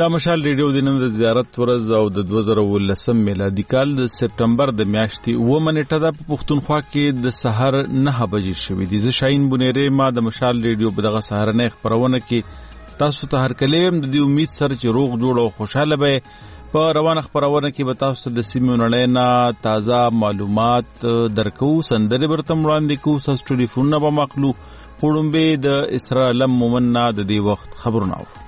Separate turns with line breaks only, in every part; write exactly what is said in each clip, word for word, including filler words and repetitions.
دا مشال ریډیو د نن د زیارت ورځ او د دوه زره ولسم میلادي کال د سپټمبر د میاشتې اووه نیټه ده په پښتونخوا کې د سحر نهه بجې شوې دي. زه شاهین بونیری ما د مشال ریډیو په دغه سهارنۍ خپرونه کې تاسو ته هر کله هم د دې امید سره چې روغ جوړ او خوشاله به په روانه خپرونه کې به تاسو ته د سیمې نړۍ نه تازه معلومات درکو، سندرې برته وړاندې کوو، ستاسو ټلیفونونه به مخلو. وړومبې د اسرا علم مومن نه د دې وخت خبرونه اورو.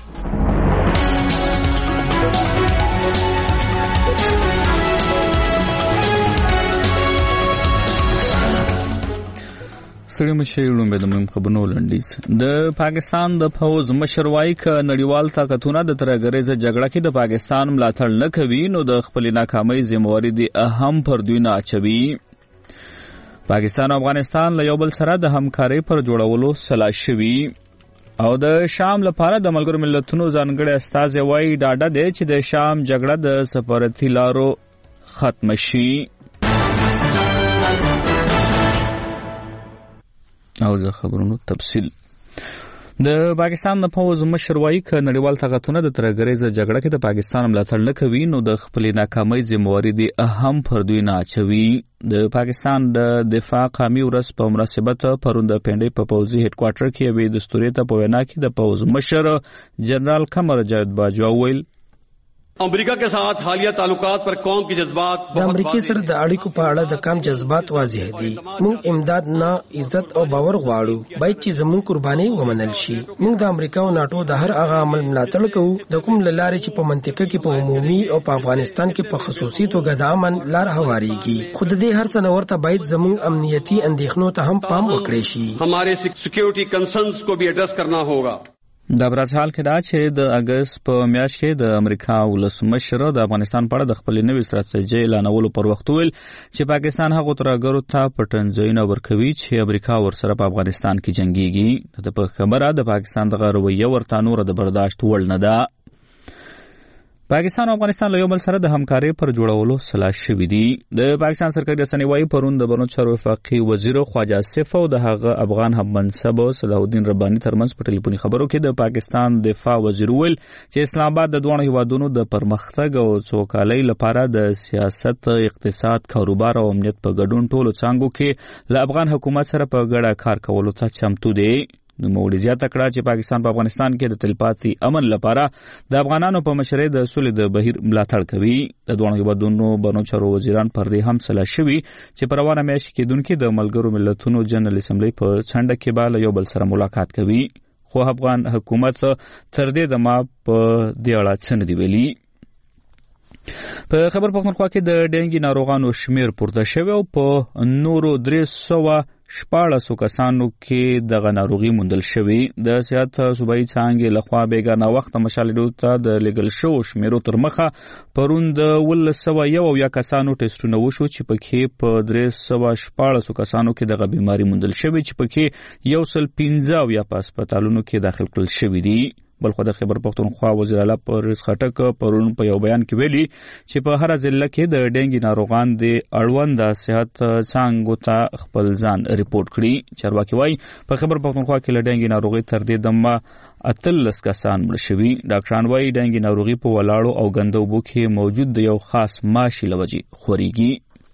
سړی مشر لومبه د مهم خبرونو لنډیز. د پاکستان د فوز مشر وایي ک نړیوال طاقتونه د ترګریزه جګړه کې د پاکستان ملاتړ نه کوي نو د خپل ناکامۍ ذمہواری دي اهم پر دوی نه اچوي. پاکستان او افغانستان له یو بل سره د همکارۍ پر جوړولو سلا شوي او د شام لپاره د ملګرو ملتونو ځانګړي استازي وایي ډاډه دی چې د شام جګړه د سفارتي لارو ختم شي. او زه خبرونو تفصیل. د پاکستان د فوز مشر وایي ک نړیوال طاقتونه د ترګریزه جګړه کې د پاکستان ملاتړ نه کوي نو د خپل ناکامۍ ذمہواری دي اهم پر دوی نه اچوي. د پاکستان د دفاع قومي ورځ په مناسبت پرون د پنډۍ په پوځي هډ کوارټر کې وی د ستوري ته په وینا کې د فوز مشر جنرال قمر جاوید باجوا ویل
امریکا के साथ हालिया ताल्लुकात पर कौम के जज्बात
د امریکای سره د اړیکو په اړه د کم جذبات واضح دي. موږ امداد نه عزت او باور غواړو باید چې زموږ قرباني ومنل شي. موږ د امریکا او ناتو د هر هغه عمل ملاتړ کوو د کوم لارې چې په منطقه کې په عمومي او په افغانستان کې په خصوصي توګه د امن لار هواریږي. خود دې هر څه ورته باید زموږ امنیتي اندېښنو ته هم پام وکړي شي.
हमारे सिक्योरिटी कंसर्न्स को भी एड्रेस करना होगा.
د برز حال کې دا چې د اگست په میاشت کې د امریکا ولسمشر د افغانستان په اړه د خپل نوې ستراتیژي اعلانولو پر وخت ویل چې پاکستان هغه ترګرو ته پټنځایونه ورکوي چې امریکا ورسره په افغانستان کې جنگيږي. د په خبره د پاکستان د رویه ورته نور د برداشت وړ نه ده. پاکستان او افغانستان له یو بل سره د همکارۍ پر جوړولو سلا شوي دي. د پاکستان سرکاري رسنۍ وایي پرون د بنو چارو وفاقي وزیر خواجه آصف او د هغه افغان هم منصب صلاح الدین رباني ترمنځ په ټلیفوني خبرو کې د پاکستان دفاع وزیر ویل چې اسلام آباد د دوه هیوادونو د پرمختګ او سوکالۍ لپاره د سیاست، اقتصاد، کاروبار او امنیت په ګډون ټولو څانګو کې له افغان حکومت سره په ګډه کار کولو ته چمتو دی. د موړي زیاته کړه چې پاکستان په افغانستان کې د تلپاتې امن لپاره د افغانانو په مشرۍ د سولې د بهیر ملاتړ کوي. د دوه هیوادونو بنو چارو وزیران پر دې هم سلا شوي چې په روانه میاشت کې دونکو د ملګرو ملتونو جنرال اسمبلی په څنډه کې به یو بل سره ملاقات کوي. خو افغان حکومت تر دې دمه په دې اړه څه نه دی ویلي. په خبر پښتونخوا کې د ډینګي ناروغانو شمیر پورته شوی او په نورو درې سوه شپاړسو کسانو کې دغه ناروغي موندل شوی. د صحت صوبایي څانګې لخوا بیګانه وخت مشالډو ته د لګل شو شمیرو تر مخه پرون د ولس سوه یو او یا کسانو ټیسټونه وشو چې پکې په درې سوه شپاړسو کسانو کې دغه بیماری موندل شوی چې پکې یو سل پنځه او یا په هسپتالونو کې داخل کړل شوی دي. بلخو د خبر پښتونخوا وزیر اعلی پرویز خټک پرون په یو بیان کې ویلي چې په هر ضلع کې د ډینګي ناروغان د اړوند د صحت څانګو ته خپل ځان ریپورت کړي. چارواکي وایي په خبر پښتونخوا کې له ډینګي ناروغي تر دې دمه اتلس کسان مړه شوي. ډاکټران وایي ډینګي ناروغي په ولاړو او ګندو اوبو کې موجود د یو خاص ماشي له وجې خوريږي.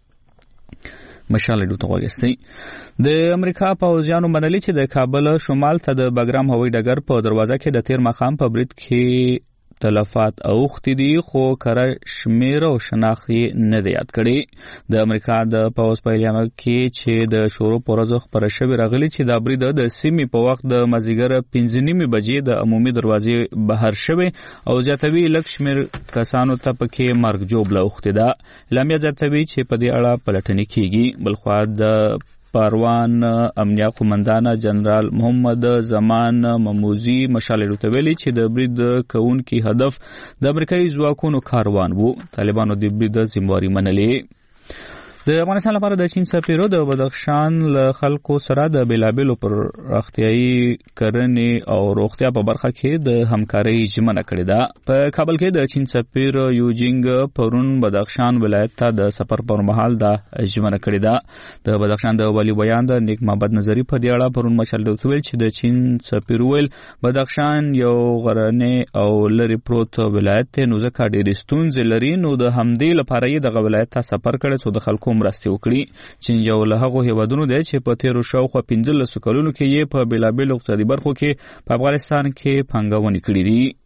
مشال ډو توغستي د امریکا پوځیانو منلي چې د کابل شمال ته د بګرام هوایي ډګر په دروازه کې د تیر مخام په برید کې تلفات اوختي دي خو کره شمیر او شناخت نه دی یاد کړي. د امریکا د پوځ په اعلامیه کې چې د شورو پرځو خبره شوې راغلي چې د برید د سیمې په وخت د مازیګر پنځه نیمې بجې د عمومي دروازې بهر شوی او زیاتوي لږ شمیر کسانو ته پکې مرګ جوړه اوختي ده. اعلامیه زیاتوي چې په دې اړه پلټنې کیږي. بلخو د پروان امنیه قومندان جنرال محمد زمان مموزی مشالې ته ویلي چې د برید کوونکي هدف د امریکایي ځواکونو کاروان وو. طالبانو د برید ذمہواری منلې. د افغانستان لپاره د چین سفیر د بدخشان له خلکو سره د بیلابیلو پر اختیاري کرنې او روغتیا په برخه کې د همکارۍ ژمنه کړې ده. په کابل کې د چین سفیر یوجینګ پرون بدخشان ولایت ته د سفر پر مهال د ژمنه کړې ده. د بدخشان د ولی بیان د نیک محمد نظری په دی اړه پرون مشال ویل چې د چین سفیر ویل بدخشان یو غرنی او لری پروت ولایت ته نو ځکه ډېر ستونزې لري، نو د همدې لپاره یې دغه ولایت ته سفر کړی څو د خلکو مرستې وکړي. چین یو له هغو هیوادونو دی چې په تیرو شاوخوا پنځلسو کلونو کې یې په بېلابېلو اقتصادي برخو کې په افغانستان کې پانګونې کړي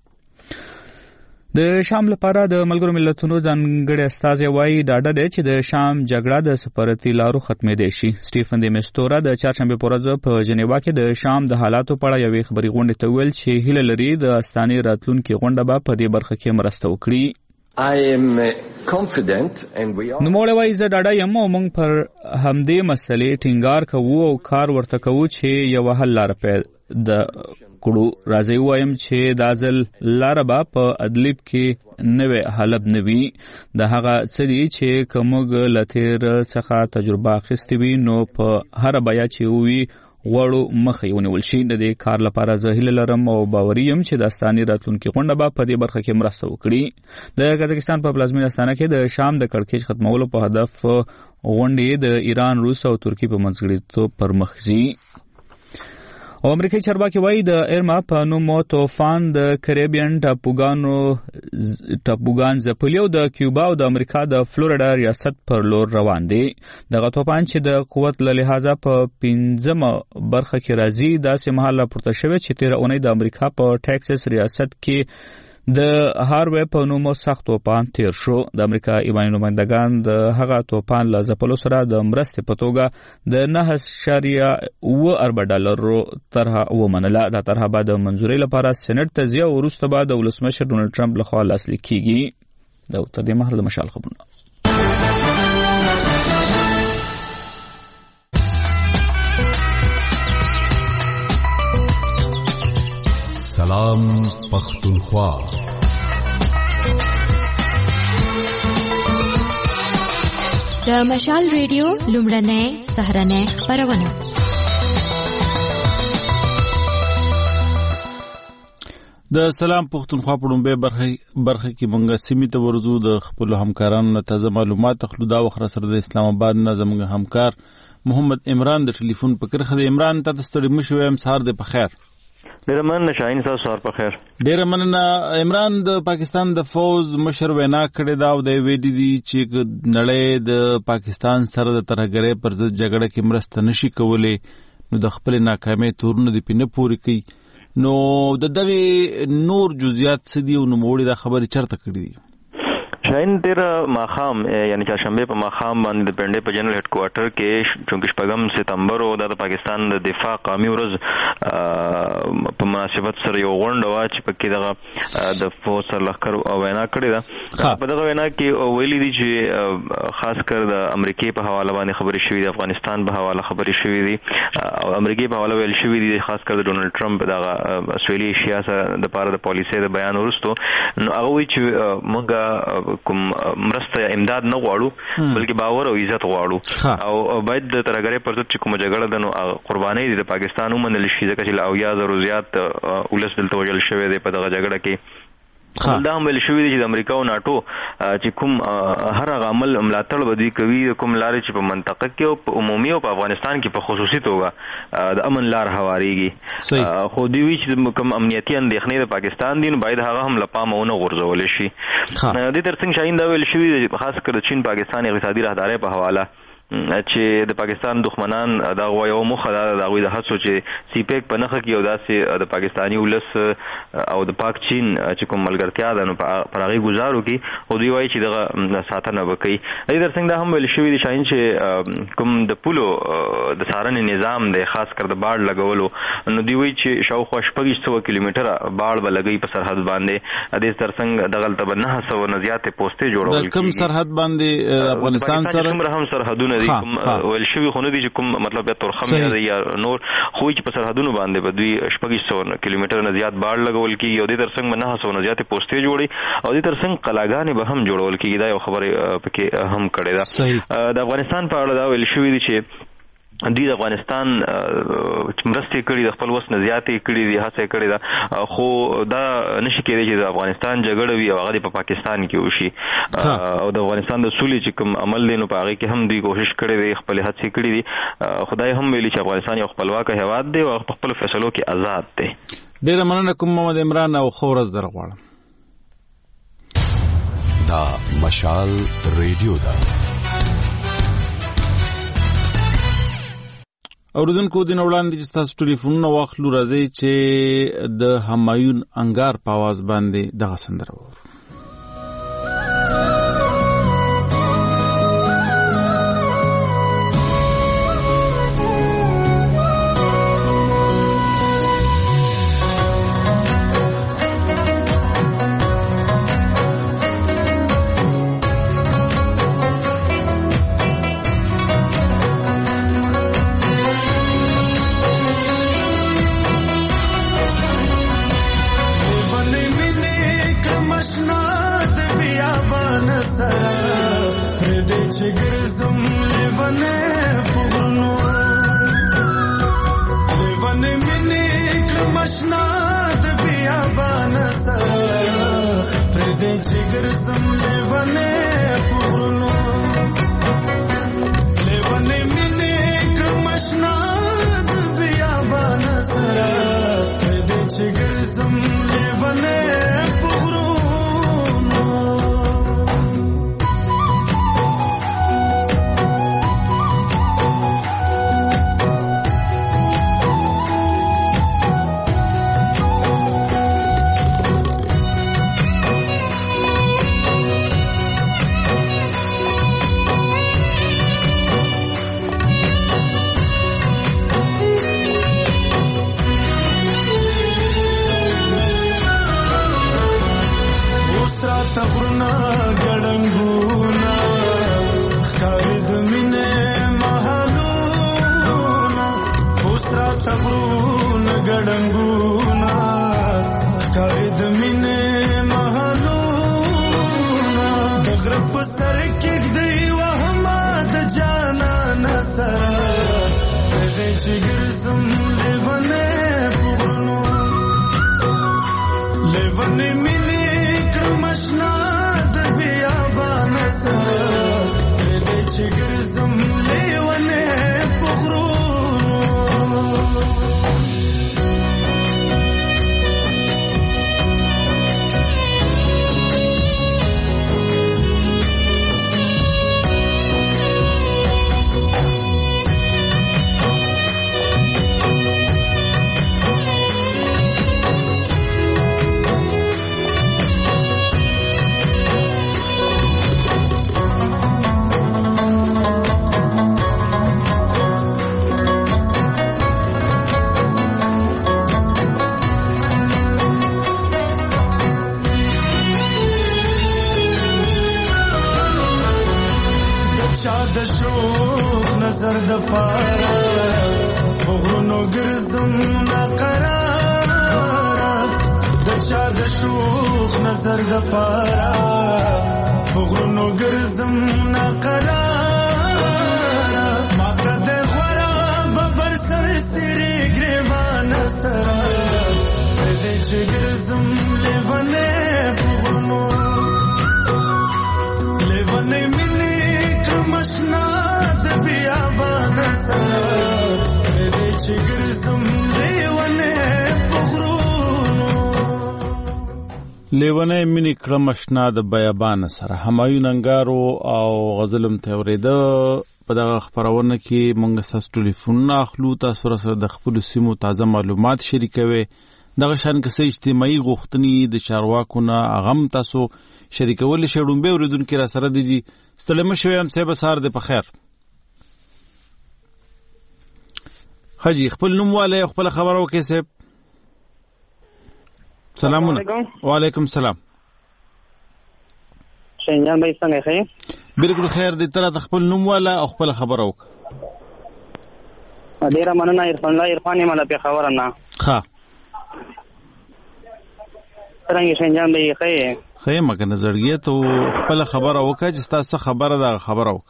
دي. د شام لپاره د ملګرو ملتونو ځانګړی استازی وایي ډاډه دی چې د شام جګړه د سفارتي لارو ختمېدی شي. سټیفن د میستورا د چهارشنبې په ورځ په جنیوا کې د شام د حالاتو په اړه یوې خبري غونډې ته ویل چې هیله لري د استانې راتلونکې غونډه به په دې برخه کې مرسته وکړي.
I am confident and we are
نوموړی وایي زه ډاډه یم او موږ پر همدې مسلې ټینګار کوو او کار ورته کوو چې یوه حل لاره پیدا کړو. راځئ ووایم چې دا ځل لاره به په ادلب کې نوی حلب نه وي. د هغه څه دي چې که موږ له تېر څخه تجربه اخیستې وي نو په هره بیه چې ووي غواړو مخه یې ونیول شي. د دې کار لپاره زه هیله لرم او باوري یم چې د استانې راتلونکې غونډه به په دې برخه کې مرسته وکړي. د قزاقستان په پلازمینه استانه کې د شام د کړکېچ ختمولو په هدف غونډې د ایران، روس او ترکیې په منځګړیتوب پر مخ ځي. او امریکایي چارواکي وایي د ایرما په نوم طوفان د کریبین ټاپوګانو ټاپوګان ځپلي او د کیوبا او د امریکا د فلوریډا ریاست پر لور روان دی. دغه طوفان چې د قوت له لحاظه په پنځمه برخه کې راځي داسې مهال راپورته شوی چې تېره اونۍ د امریکا په ټیکساس ریاست کې د هاروی په نوم سخت طوفان تیر شو. د امریکا ایواني نمایندګان د هغه طوفان له ځپلو سره د مرستې په توګه د نه اعشاریه اوه اربه ډالرو طرحه ومنله. دا طرحه به د منظورۍ لپاره سېنټ ته ځي او وروسته به د ولسمشر ډونالډ ټرمپ لخوا لاسلیک کیږي. دا تر دې مهاله د مشال خبرونه.
سلام پختونخوا.
د مشال ریډیو لومړنۍ سهرنۍ خپرونه.
د سلام پختونخوا په لومړۍ برخه کې مونږ سیمې ته ورځو د خپلو همکارانو نه تازه معلومات اخلو. دا وخت سره د اسلام آباد نه زموږ همکار محمد عمران د ټلیفون په کرخه د عمران ته ستړي مشو یم. سهار دې په خیر.
ډېره مننه شاهین صاحب، سهار په خیر.
ډېره مننه. عمران د پاکستان د فوز مشر وینا کړې ده او د ویلي دي چې نړۍ د پاکستان سره د ترهګرۍ پر ضد جګړه کې مرسته نشي کولی نو د خپل ناکامۍ تورونه دې پې نه پورې کوي. نو د دغې نور جزئیات څه دي او نوموړي دا خبرې چېرته کړي دي؟
شاهین تیره ماښام یعنی چهارشنبې په ماښام باندې د پنډۍ په جنرال هډ کوارټر کې چونکې شپږم ستمبر او دا د پاکستان د دفاع قومي ورځ په مناسبت سره یو غونډه وه چې پکې دغه د فوج سرلښکر وینا کړې ده. په دغه وینا کې ویلي دي چې خاص کر د امریکې په حواله باندې خبرې شوي دي، افغانستان په حواله خبرې شوي دي او امریکې په حواله ویل شوي دي خاص کر د ډونالډ ټرمپ دغه سویلي ایشیا سره دپاره د پالیسۍ د بیان وروستو. نو هغه وایي چې موږ کوم مرسته امداد نه غواړو بلکې باور او عزت غواړو او باید د ترهګرۍ پر ضد چې کومه جګړه ده نو قربانۍ دي د پاکستان ومنل شي ځکه چې له اویا زرو زیات ولس دلته وژل شوی دی په دغه جګړه کې. دا هم ویل شوي دي چې د امریکا او ناټو چې کوم هر هغه عمل ملاتړ به دوی کوي کوم لارې چې په منطقه کې او په عمومي او په افغانستان کې په خصوصي توګه د امن لار هواریږي. خو دوی وایي چې کوم امنیتي اندېښنې د پاکستان دي نو باید هغه هم له پامه ونه غورځولی شي. دې تر څنګ شاهین دا ویل شوي دي خاص کر د چین پاکستان اقتصادي راهدارۍ په حواله چې د پاکستان دښمنان دا یو موخه ده د هغوی د هڅو چې سی پیک په نښه کړي او داسې د پاکستاني ولس او د پاک چین چې کوم ملګرتیا ده نو پر هغې ګزار وکړي او دوی وایي چې دغه ساتنه به کوي. دې تر څنګ دا هم ویل شوي دي شاهین چې کوم د پولو د څارنې نظام دی خاص کر د باډ لګولو نو دوی وایي چې شاوخوا شپږ سوه کیلومیټره باډ به لګوي په سرحد باندې. دې تر څنګ دغلته به نهه سوه نه زیاتې پوستې جوړول کېږي.
د کوم سرحد باندې افغانستان سره؟
څومره هم سرحدونه سرحدونه دي کوم ول شوی خو نه دي چې کوم مطلب یا تورخم یا نور خو چې په سرحدونو باندې په دوی شپږ سوه کیلومتر نه زیات باړ لګول کیږي او د ترڅنګ نه سوه نه زیات پوسټې جوړي او د ترڅنګ قلاګانې به هم جوړول کیږي دا یو خبره پکې هم کړې ده. د افغانستان په اړه دا ویل شوی دی چې دوی د افغانستان مرستې کړي د خپل وس نه زیاتې کړي دي هڅه کړې ده خو دا نشي کېدای چې د افغانستان جګړه وي او هغه په پاکستان کې وشي او د افغانستان د سولې چې کوم عمل دی نو په هغه کې هم دوی کوشش کړې دي خپل هڅې کړې دي. خدای هم ویلي چې افغانستان یو خپلواک هیواد دی او په خپل فیصلو کې آزاد دی.
ډېره مننه کوم محمد عمران او ښه ورځ در غواړم.
دا مشال ریډیو ده.
اوردونکو دین وړاندې چې تاسو ټلیفونونه واخلو راځي چې د همایون انګار په आवाज باندې دغه سندره وو. لیونه مینی کړم آشنا د بیابان سره همایون انګارو او غزلم ته ورېده. په دغه خبرونه کې مونږ تاسو ټلیفون اخلو، تاسو سره د خپل سیمو تازه معلومات شریکوي. دغه شان کسې اجتماعي غوښتنې د چارواکو نه اغم تاسو شریکول شي. ډومبه اوریدونکو را سره دي سلام شوي هم صاحب سار د بخیر. حاجی خپل نوم والے خپل خبرو کې صاحب. سلام علیکم. وعلیکم سلام.
شینجان بھائی څنګه ښه؟
بالکل خیر دی تر خپل نوم والا او خپل خبر اوک
ډیره مننه عرفان الله عرفان مله په خبره نه
ها
څنګه شنجام دی خې
خې مګه نظریه ته خپل خبر اوک چې تاسو خبره دا خبر اوک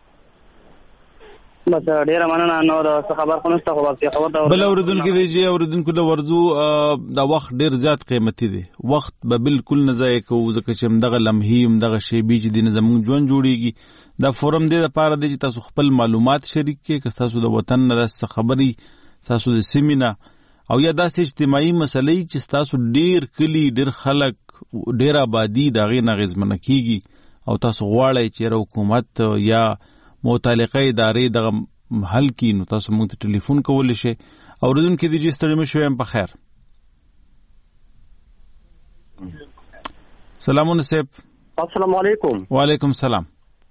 بس ډیره مننه نو دا خبر خو نشته خو خبر دا
بل اوردونکو دی چې اوردونکو د ورزو دا وخت ډیر زیات قیمتي دی وخت به بالکل نه ځای کوو ځکه چې مدغه لمحي مدغه شی بي چې د زموږ ژوند جوړیږي دا فورم دی لپاره دی چې تاسو خپل معلومات شریک کړئ که تاسو د وطن نه خبري تاسو د سیمینا او یا داسې اجتماعي مسلې چې تاسو ډیر کلی ډیر خلک ډیر آبادی دغه نغزمنه کیږي او تاسو غواړئ چې حکومت یا متعلقه ادارې دغه حل کی نو تاسو موږ ته ټلیفون کولی شئ او ردونکو دی چې ستړي مشو هم په خیر سلامونه صاحب
السلام علیکم
وعلیکم السلام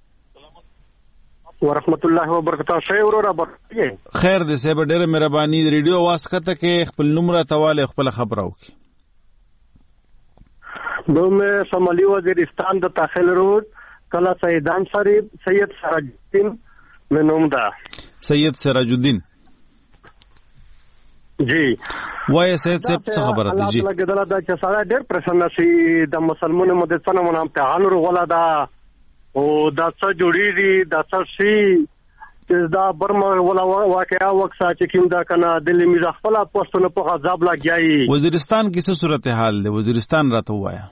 ورحمت الله وبرکاته شی ورور برکته
خیر دې صاحب ډېر مهرباني ریډیو आवाज کته کې خپل نمبر تواله خپل خبر اوکي
دومره شمالي وزیرستان د داخل روډ کلا سیدان شریف سید سراج الدین منوم دا
سید سراج الدین
جی
وای سید صاحب څه خبره ده جی
الله تعالی دا چې سره ډېر پرسنه شي د مسلمانانو مدڅنه مونږ امتحان ورولا دا او دا څه جوړیږي دا څه شي چې دا برما ولا واقعا وخت چې کوم دا کنه دلی می خپل پښتون په غضب لګیای
وزیرستان کې څه صورتحال ده وزیرستان راته وایا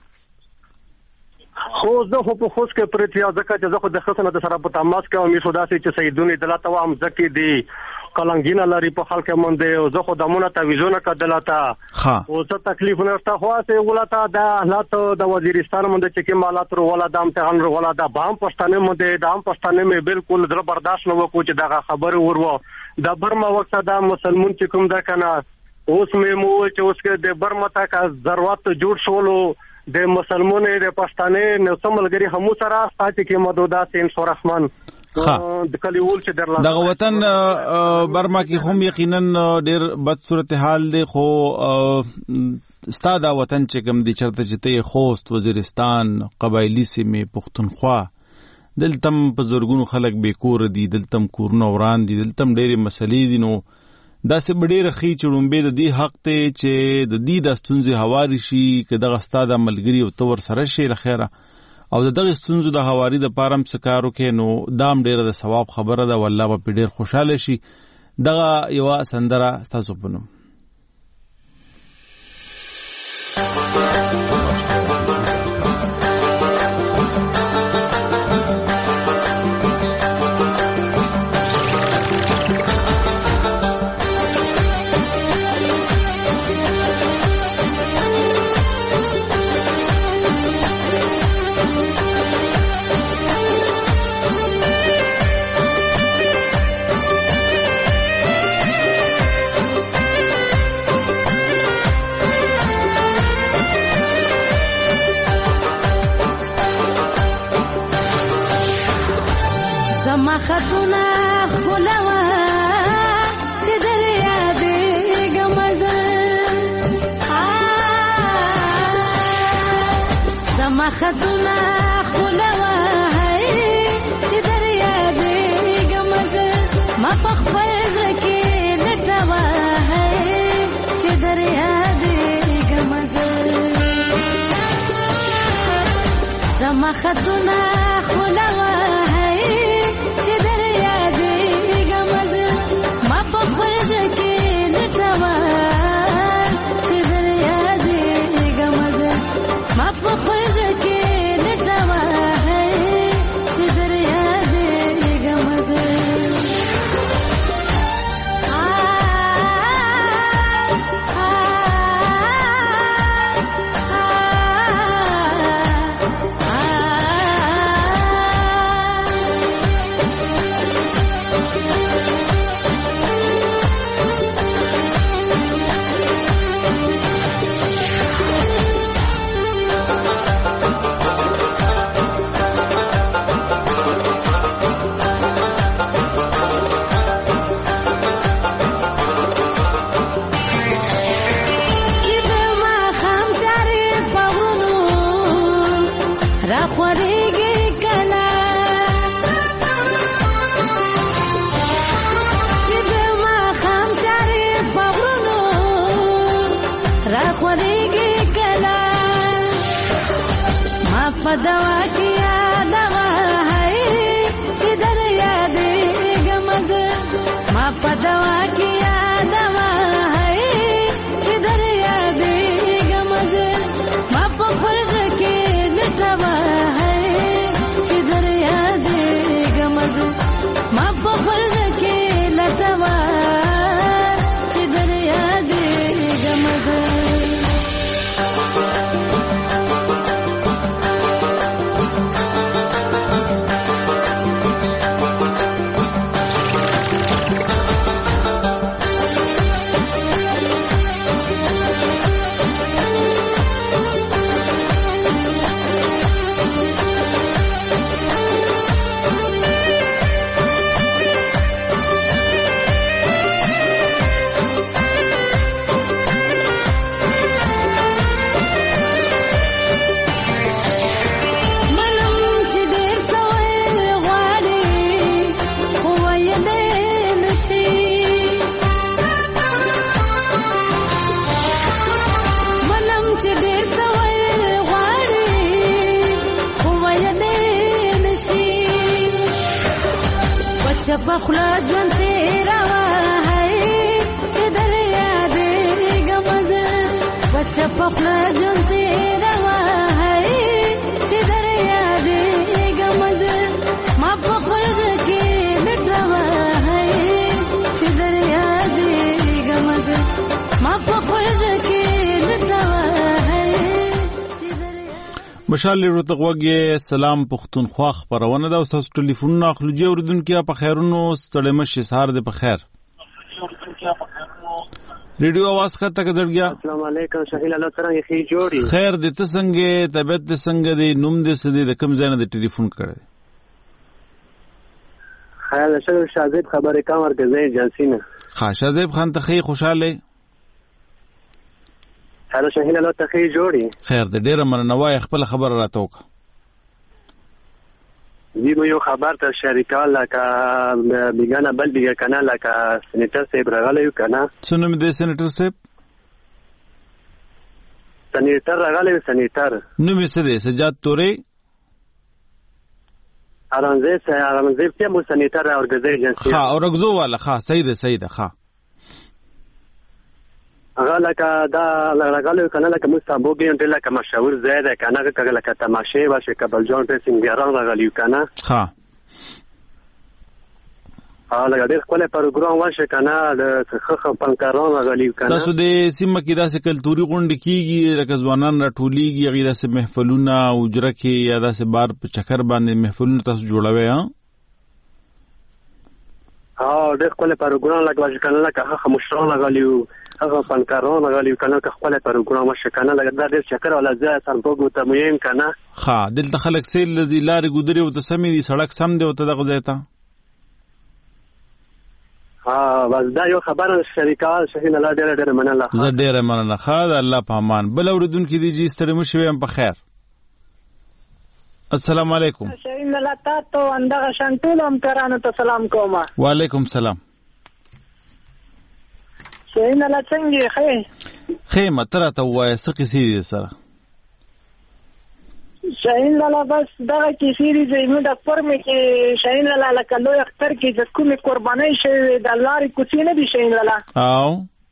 خو زه خو په خوش کې پرتیا ځکه چې زه خو د خصنه د سره په تماس کې او می شو داسې چې سیدونی دلته و هم ځکه دی کلنګینا لري په خلک مونږ او زه خو دمونه تعویذونه کدلته
ها
او څه تکلیف نه شته خو اسه ولته د حالات د وزیرستان مونږ چې کې مالات ولا د امتحان ولا د بام پښتنه مونږ د ام پښتنه مې بالکل در برداشت نه وکړو چې دغه خبر ورو د برما وخت د مسلمان چې کوم دا کنه اوس مې مو چې اوس کې د برما تا کا ضرورت جوړ شولو د مسلمانې د پښتنې نو سملګری همو سره ساتي کې مدودا سین سو رحمان د کلیول چې درلا
دغه وطن برما کې هم یقینا ډېر بد صورتحال دی خو ستاده وطن چې کوم دي چرته چې ته خوست وزیرستان قبایلی سیمه پښتونخوا دلتم په زورګونو خلک بیکور دي دلتم کورونه وران دي دلتم ډېرې مسلې دي نو دا سه ډېر خې چړومبه د دې حق ته چې د دې د ستونزې حواري شي که دغه ستاده ملګری او تور سره شي لخيره او دغه ستونزو د حواري د پارم سکارو کې نو دام ډېر د ثواب خبره ده والله په ډېر خوشاله شي دغه یو سندره تاسو په نوم
خطونه خلوا چې دریا دې ګمزه زما خطونه خلوا چې دریا دې ګمزه ما په خپل کې لټوا چې دریا دې ګمزه زما خطونه خلوا په دوا کې یادوا هی چې در یادېږم زه ما په دوا کې یادوا هی چې در یادېږم زه ما په خلق کې لټوا هی چې در یادېږم زه ما په خلق کې لټوا چې در یادېږم زه پخلا ژوند تیروا هی چې در یادېږم زه بچه پخلا ژوند تیروا هی چې در یادېږم زه ما په خلق کې لټوا هی چې در یادېږم زه ما په خلق کې لټوا هی
مشال ورته غوږی سلام پښتونخوا خبرونه دا اوس ټلیفون اخلو جوړ اوردونکو په خیرونو ستړي مشه سهار دې په خیر ریډیو आवाज کا تک زړ گیا
السلام علیکم شاهین الله تعالی خیر جوړی
خیر دې ته څنګه طبيعت دې څنګه دې نوم دې سدي د کم ځای نه ټلیفون کړی
خیر شه شاهزیب خبرې کوم ورګزې ایجنسی نه
ها شاهزیب خان ته خیر خوشاله
هر شاهین الله ته خیر جوړی
خیر دې ډیره مننوای خپل خبر راته وک
زی مو یو خبر ته شریکال لکه بیگانه بل بیگه کنه لکه سنیټر صاحب راغلی کنه
څنګه مې د سنیټر صاحب
سنیټر راغلی سنیټر
نو مې څه دی سجاد توري
ارانزه سه ارانزه ته مو سنیټر اورګزې ایجنسی
ها اورګزو والا ها صحیح ده صحیح ده ها
هغه لکه دا راغلی کنه لکه مستابو ګین ته لکه مشهور زیاده کنه کله لکه تماشې واشه کبل جان ته سنگیران راغلی کنه
ها
ها لکه ډېر خپل پروګرام واشه کنه د خخ پنکاران راغلی کنه
تاسو د سیمه کې داسې کلتوري غونډې کیږي لکه ځوانان راټولیږي هغه داسې محفلونه اوجره کې یا داسې بار په چکر باندې محفلونه تاسو جوړوي ها
ها ډېر خپل پروګرام لکه واشه کنه لکه خخ مشران راغلی هغه فنکاران غالي کنه خپل پروګرام شکنه لګا د چکر ولا ځای سربوګو ته مين کنه
ها دلته خلک سیل لذي لارې ګودري او ته سمې دي سړک سم دی او ته دغه ځای ته
ها بس دا یو خبره شریکال شهین الله ډېر ډېر مننه
زه ډېر مننه خدای الله په امان بل اوردونکو دي چې ستړي مشوي هم په خیر السلام علیکم
شهین الله تاسو اندغه شانټول هم کرانو ته سلام کوم
وعلیکم سلام
شهین الله څنګه خې
خیمه تر ته وای څه کیسې دي سره
شهین الله بس دا کیسې دي زموږ د فرمې کې شهین الله لکه لوی اختر کې د کومې قربانۍ شوی د لارې کوڅې نه دي شهین الله
او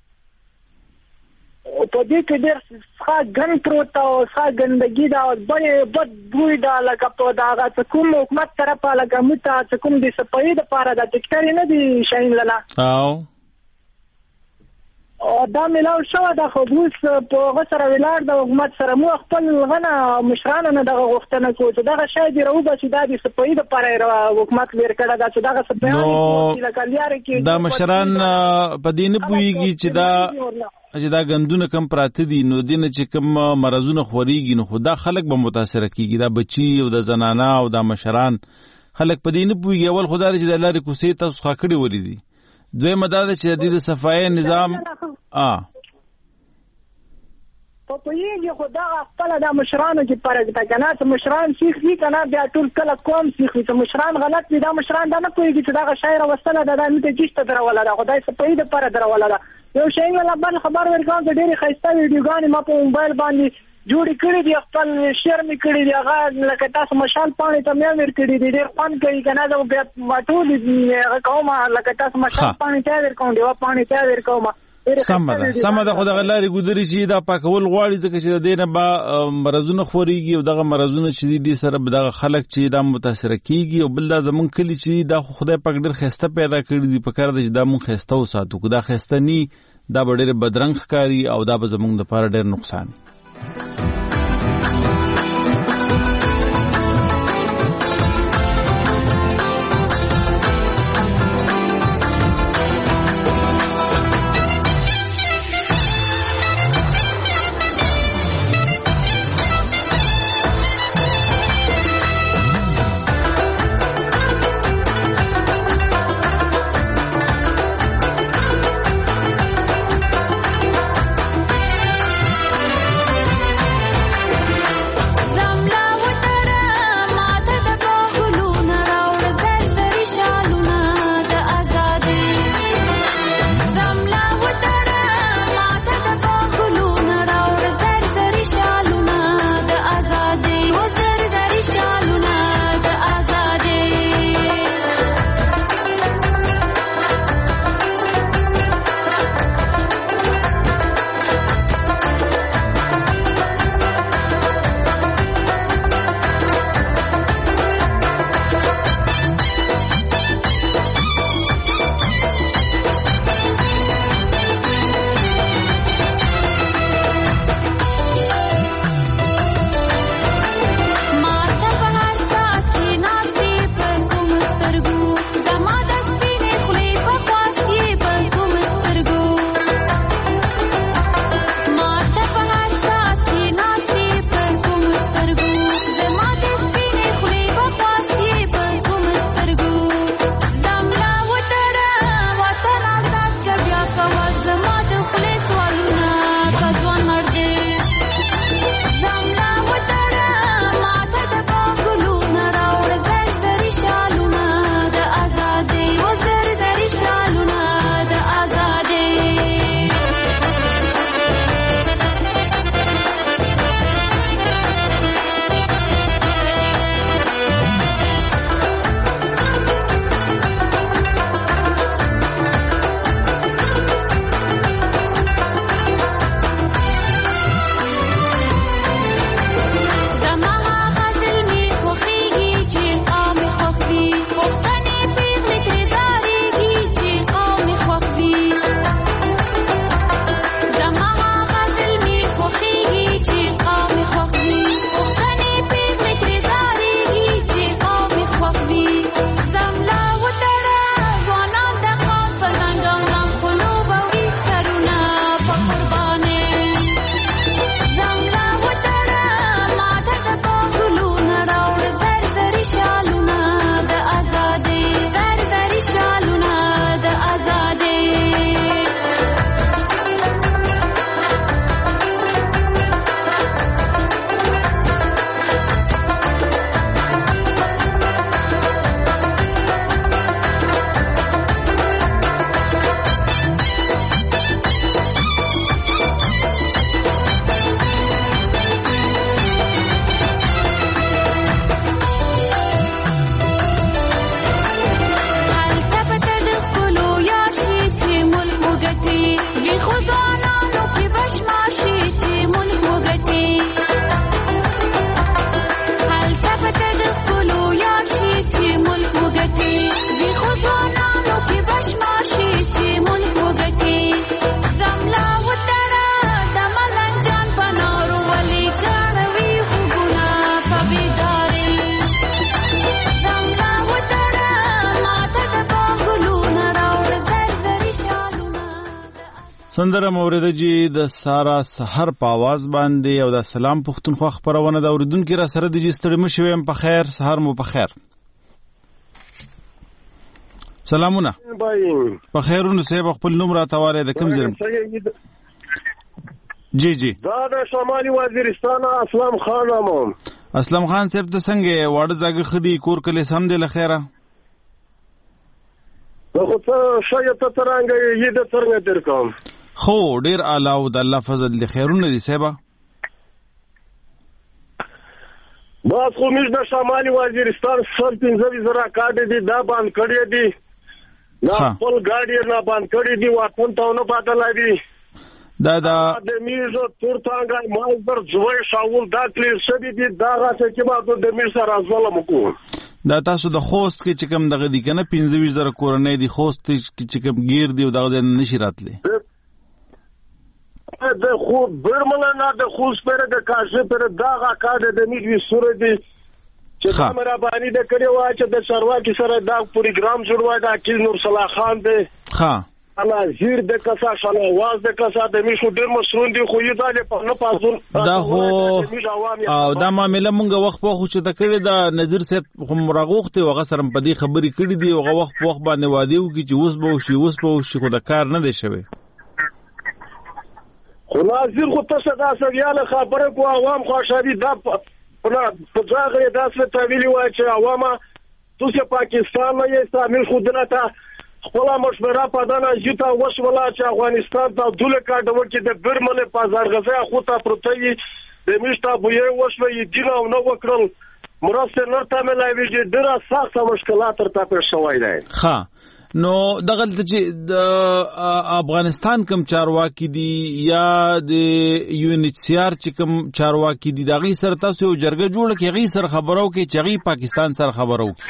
په دې کې ډېر ښه ګن پروت او ښه ګندګي دا بڑے بد بوی دا لکه په دا کوم حکومت طرفه لکه مت کوم دي سپېد لپاره د ټیکټر نه دي شهین الله
او
او دا ملاو شو دا خو اوس په غسر ویلار د حکومت سره مو خپل غنه مشرانو نه دغه غوښتنه کوي چې دغه شاید راو بچي د دې سپېد لپاره حکومت لیر کړه دا چې دغه سپېد لکه لیاره کې
دا مشران په دې نه پويږي چې دا چې دا غندونه کم پراته دي نو دینه چې کم مرزونه خوريږي نو خدا خلک به متاثر کیږي دا بچي او د زنانه او د مشران خلک په دې نه پويږي اول خدای چې د لارې کوسې تاسو خاکړي ولې دي دوی مدار چې د دې صفای نظام ا
په پویږي خدا خپل د مشرانو کې پرګ تا کنه چې مشران سیخ دي کنه بیا ټول کله کوم سیخ دي مشران غلط دي دا مشران دا نه پویږي چې دا شاعر وسله دا نه ته کیشته دروله دا خدای څخه پیدا پر دروله دا یو شی ولا بل خبر ورکوم چې ډېری خسته ویډیوګانې ما په موبایل باندې جوړی کړی دی خپل شعر می کړی دی هغه لکه تاسو مشال پانی ته مې ور کړی دی ډیر فن کوي کنه دا بیا ماټول هغه کومه لکه تاسو مشال پانی ته ور کوم دی وا پانی ته ور کوم
سمه ده سمه ده خو دغه لارې ګودري چې دا پاکول غواړي ځکه چې د دینه با مرزونه خوريږي او دغه مرزونه چې دي سره دغه خلک چې دا متاثر کیږي او بل دا زمون کلی چې دا خدای پاک ډیر خسته پیدا کړی دی په کار د چې دا مون خسته وساتو دا خسته ني دا ډیر بدرنګ ښکاری او دا به زمونږ لپاره ډیر نقصان سندره مورده جی د سارا سحر په आवाज باندې او د سلام پښتونخوا خبرونه د اوریدونکو را سره د جستړی مشویم په خیر سحر مو په خیر سلامونه په خیرونو سه خپل نوم را تواله د کوم زرم جی جی
دا د شمالي وزیرستان اسلام خان امام
اسلام خان صاحب د څنګه وړ ځای خدي کور کله سم دي لخيره
خو ته شاید ته ترانګه یی د څنګه در کوم
خو ډیر اعلی او د الله فضل د خیرونه دي سبا
بس خو موږ د شمالي وزیرستان سل پنځه زره کاډې دي دا باندې کړی دي نه خپل ګاډي نه باندې کړی دي وطن ته نه بدلای دي
دا دا
د میزو تورتانګا مازبر زوی شاول دا کلیر شدي دي دا راځي چې ما د میر سره ظلم وکړو
دا تاسو د خوست کې چې کوم دغه دي کنه پنځه ویشت زره کورنۍ دي خوست کې چې کوم گیر دی او دغه نشي راتلی
د خو برمنه نه د خوست پر د کاشه پر دغه کاډه د میږي سور دي چې دا مرا باندې د کړي وا چې د سرواکي سره دا پروګرام جوړوا دا کې نور صلاح خان دی
ها
انا زیر د کسا شنه واز د کسا د میشو ډیر مسرون دي خو یې دا په نه پازون
دا خو او دا معاملې مونږ وخت په خو چې د کړي دا نظر صاحب هم راغوخته وغه سره په دې خبرې کړي دي او وخت په وخت باندې وادیو کې چې اوس به شي اوس به شي خو د کار نه دی شوی
خو ناظر خو تاسو دا سړیاله خبره کو عوام خوشالي دا په ځاغه داسې تعویل وای چې عوامه توسه پاکستان نه یې شامل خودنه ته خپل مشوره پدانه جته وشولا چې افغانستان ته دوله کاډه ورکې د برمنه بازار غزا خو ته پروتې د میشته بوې وشوي دي نو نو وکړل مرسته نرته ملایوي چې ډیره سخت مشکلات ترته پیښ شوای دي
ها نو دغه چې د افغانستان کوم چارواکي دي یا د یو ان ایچ سی آر چې کوم چارواکي دي دغه سره تاسو یو جرګه جوړه کې غي سره خبرو کې چې غي پاکستان سره خبرو کې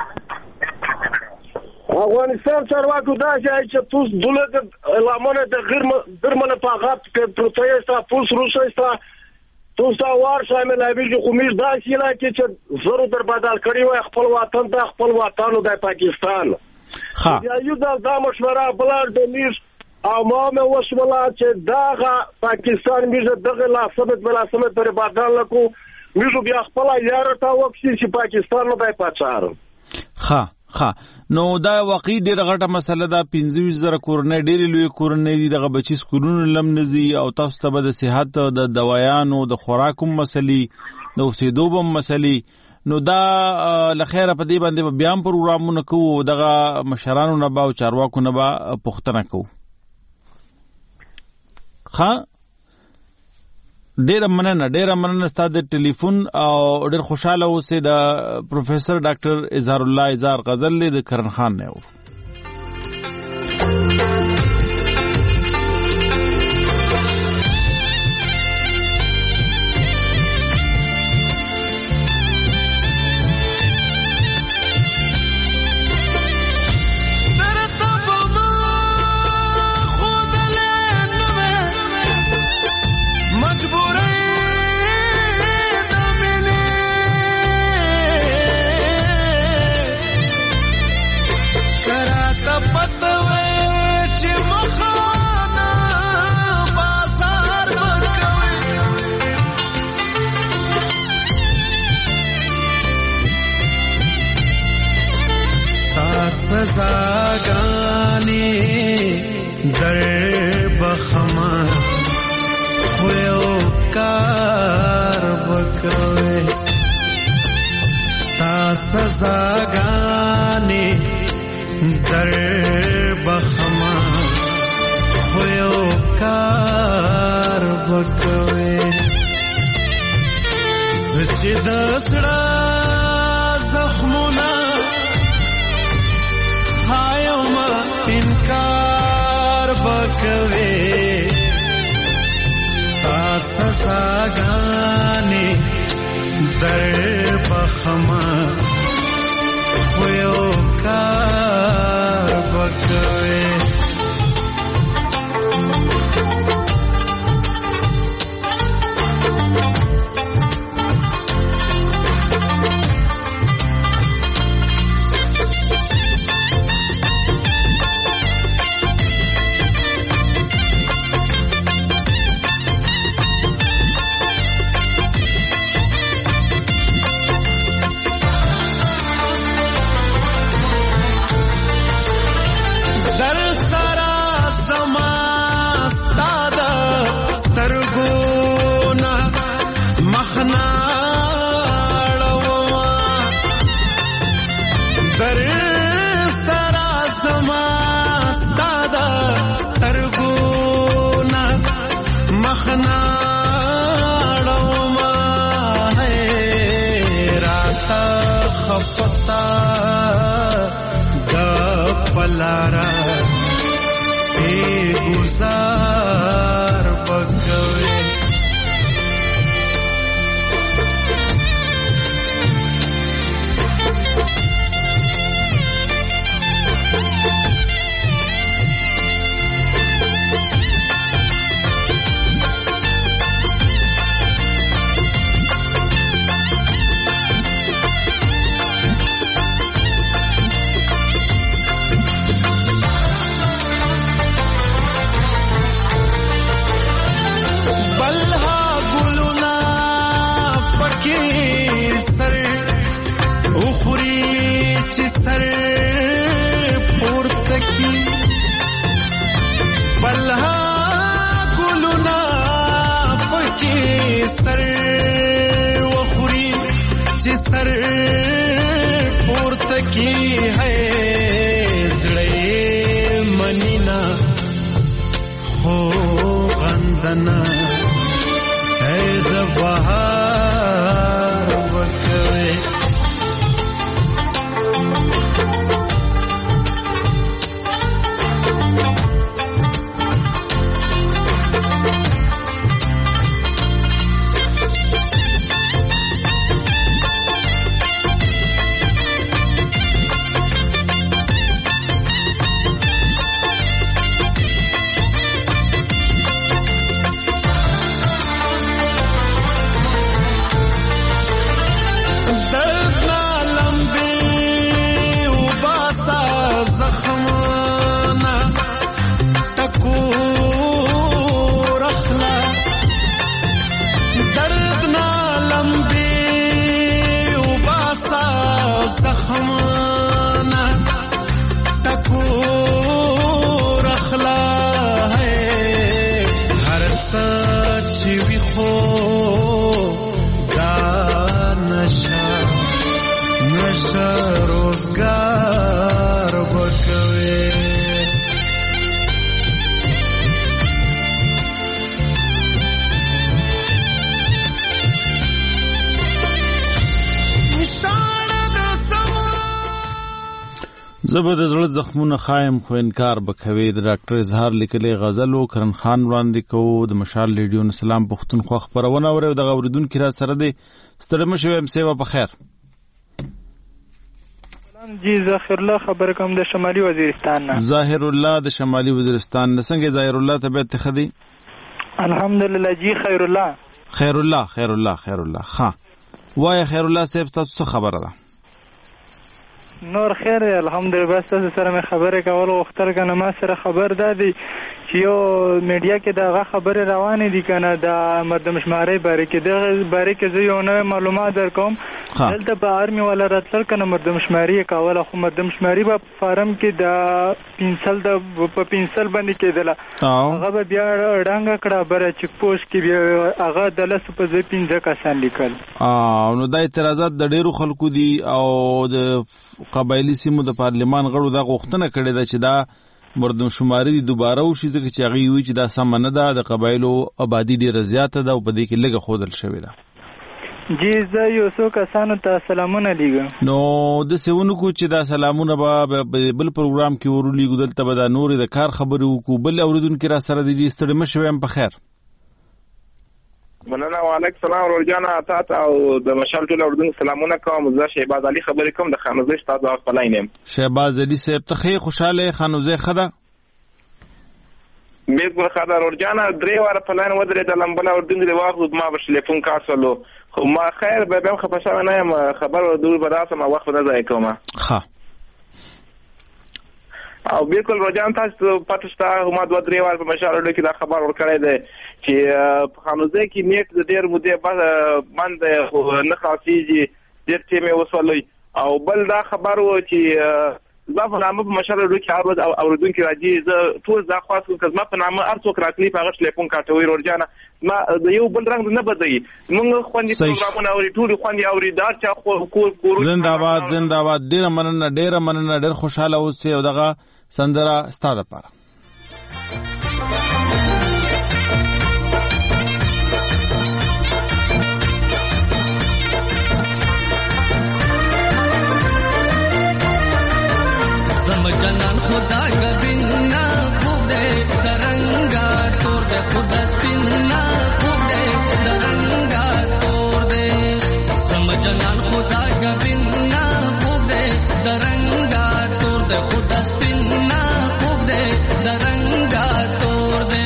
افغانستان چارواکو دا چې توس دولت لامونه د غیر درمنه پاغات کې پروتېستا پوس روسستا توس دا وار شامل ایبي چې قومي دا شیلا کې چې زرو در بدل کړی وای خپل وطن د خپل وطن د پاکستان
ها
یا یو دا د مشوره بلار د نیس امامه وشولا چې داغه پاکستان میزه دغه لا ثبت بلا ثبت پر بدل لکو میزو بیا خپل یار ته وکړي چې پاکستان نه پای پچار
ها ها نو دا واقعي ډیره غټه مسله ده پنځه ویشت زره کورنۍ ډیره لوی کورنۍ دي دغه بچی سکولونو لم نزي او تاسو ته به د صحت د دوايانو د خوراکوم مسلې د اوسېدو بم مسلې نو دا لخيره په دې باندې بیا هم پروګرامونه کوو دغه مشرانو نه با او چارواکو نه با پوښتنه کوو ها ډیر مننه ډیر مننه ستاسو د ټلیفون او ډیر خوشاله اوسئ د پروفیسور ډاکټر اظهار الله اظهار غزل د کرن خان نه و
سزاګانې در بخما خو یو کار وکوي تا سزاګانې در بخما خو یو کار وکوي چې د سړا زخمونه انکار بکوي تاسو ساګانې در بخما خو یو کار بکوي پلارا ای گزار بکوي
زبر د زړه زخمونه خایم خو انکار بکوي. د ډاکټر اظهار لیکلي غزل او کرن خان وړاندې کوو د مشال ریډیو سلام پښتونخوا خبرونه اوري د اوریدونکو را سره دی. ستړي مشه ويم سیوا په خیر.
سلام جی ظاهر الله خبر کوم د شمالي وزیرستان نه. ظاهر
الله د شمالي وزیرستان نه. څنګه ظاهر الله طبيعت خدي؟
الحمدلله جی خیر الله
خیر الله خیر الله خیر الله. ها وای خیر الله صاحب تاسو خبره ده؟
نور خیر الحمدلله. بس تاسو سره مې خبره کول وختل کنه ما سره خبر دادی چې یو میډیا کې دغه خبره روانه دي کنه د مردم شماري باره کې د باره کې زه یو نوې معلومات درکوم. دلته په آرمي ولا راتل کنه مردم شماري کوله خو مردم شماري په فارم کې د پنسل د په پنسل باندې کېدله هغه به بیا ډنګ کړه بره چک پوسټ کې بیا هغه د لس په ځای پنځه کسان لیکل.
ا نو د اعتراضات د ډیرو خلکو دي او د قبایلی سیمو د پارلمان غړو دا غوښتنه کړې ده چې دا مردم شماري دوباره وشي ځکه چې هغه وی چې دا سم نه ده د قبایلو آبادی ډیره زیاته ده او په دې کې لږه خودل شوې ده.
جی زه یو څو کسانو ته سلامونه لیږم.
نو د سیونو کو چې دا سلامونه به بل پروګرام کې ورولېږو دلته به دا نورې د کار خبرې وکړو. بل اوریدونکي را سره دي ستړي مشه ویم په خیر.
مننه وعلیکم السلام ورجانا تاسو او د مشال ټول اردن سلامونه کوم. زه شهباز علي خبرې کوم د خانوزه استاد او خپلاینم.
شهباز علي صاحب ته خې خوشاله خانوزه خدا
بالکل خدا ورجانا درې واره پلان ودرې د لمبل اردن دی واخد ما په ټلیفون کاسلو خو ما خیر به هم خپشه نه یم خبر ور بداسه ما وخت نه ځای کوم.
ها
او بالکل روجان تاسو پاتشتا ما دوه درې واره په مشال اردن کې دا خبر ورکړی دی چې په خانوزه کې نیټ د ډېر مودې باندې نه خاصيږي ډېر ټیمه وسولې او بل دا خبر و چې زما په نامه په مشال اردن کې اورد او اوردونکو راځي زه ټول ځا خاصو که زما په نامه ارڅوک راکلی په هغه ټلیفون کاټوي روجانه ما د یو بل رنګ نه بدوي موږ خوندې پروګرامونه اوري ټول خوندې اوري دا چې کور کور
زنده‌باد زنده‌باد ډېر مننه ډېر مننه ډېر خوشاله اوسئ او دغه سندره ستاسو لپاره.
زم جنان خدا گبینا خوب دے درنگا تور دے خدا سپینا خوب دے درنگا تور دے سمجھنان خدا گبینا خوب دے درنگا تور دے خدا سپینا خوب دے درنگا تور دے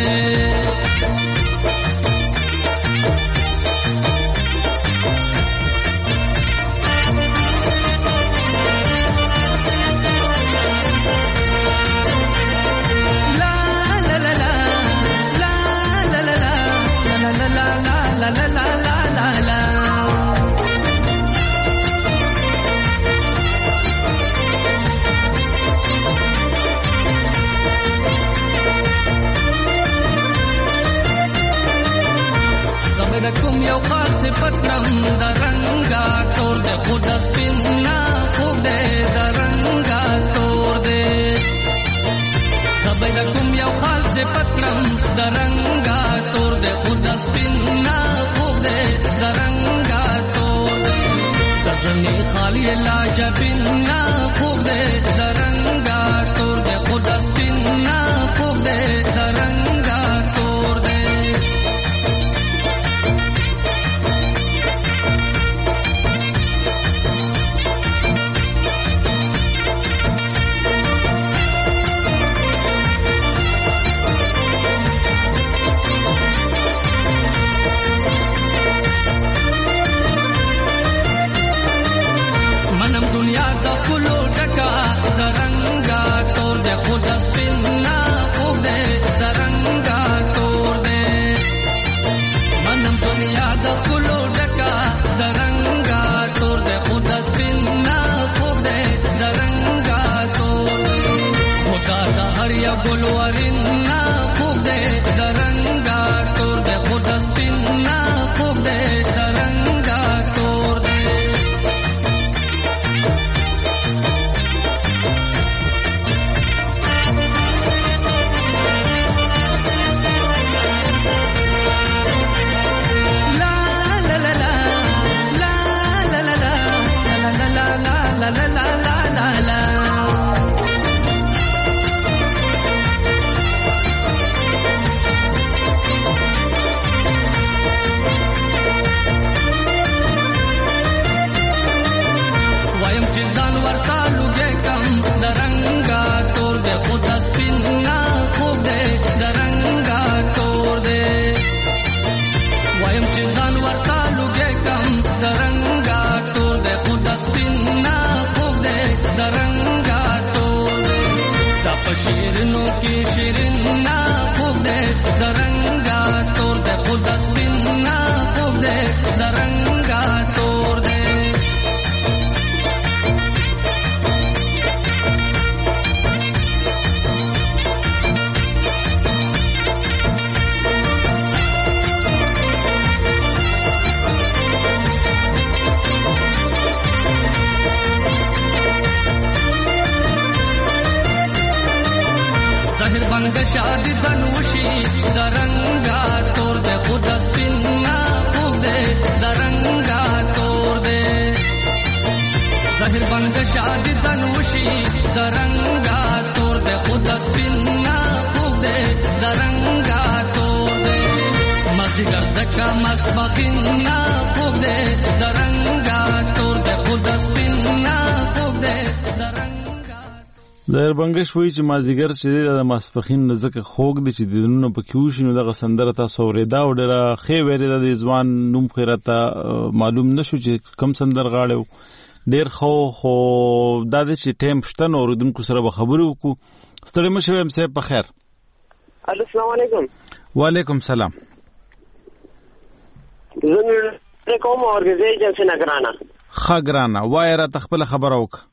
کوم یو خاص پترم درنګا تور دے خدا سپینا خوب دے درنګا تور دے سبا کوم یو خاص پترم درنګا تور دے خدا سپینا خوب دے درنګا تور دے کزنی خالی لا جبینا خوب دے درنګا تور دے خدا سپینا خوب دے درنګا تور دے دنیا دا کلو ڈکا درنگا تور دے خدا سپینا خوب دے درنگا تور دے منم دنیا دا کلو ڈکا درنگا تور دے خدا سپینا خوب دے درنگا تور دے خدا دا ہر یا گلورینا خوب دے درنگا تور دے خدا سپینا خوب دے درنگا تور دے درنگا تور دے خدا سپینا خوب دے درنگا تور دے ویم چیزان ورطا لگے کم درنگا تور دے خدا سپینا خوب دے درنگا تور دے تپ شیرنو کی شیرنا خوب دے درنگا تور دے خدا سپینا خوب دے درنگا تور دے ظاهر بنگ شادی دنوشی درنگا تور دے خدا سپینا خوب دے درنگا تور دے ظاهر بنگ شادی دنوشی درنگا تور دے خدا سپینا خوب دے درنگا تور دے مزدگر دکا مسبقینا خوب دے درنگا تور دے خدا سپینا خوب دے درنگا
ظاهر بنگش وایي چې مازیګر چې د ماسپخین نه ځکه خوږ دی چې دیدنونه پکې وشي نو دغه سندره تاسو اورېده او ډېره ښې ویلې ده د ځوان نوم خو یې راته معلوم نه شو چې کوم سندرغاړی و ډېر ښه خو دا دی چې ټایم شته نو اورېدونکو سره به خبرې وکړو ستړی مه شوی یم صاحب په خیر
السلام علیکم
وعلیکم سلام
زه مې کوم اورګزۍ ایجنسي نه ګرانه
ښه ګرانه وایه راته خپله خبره وکړه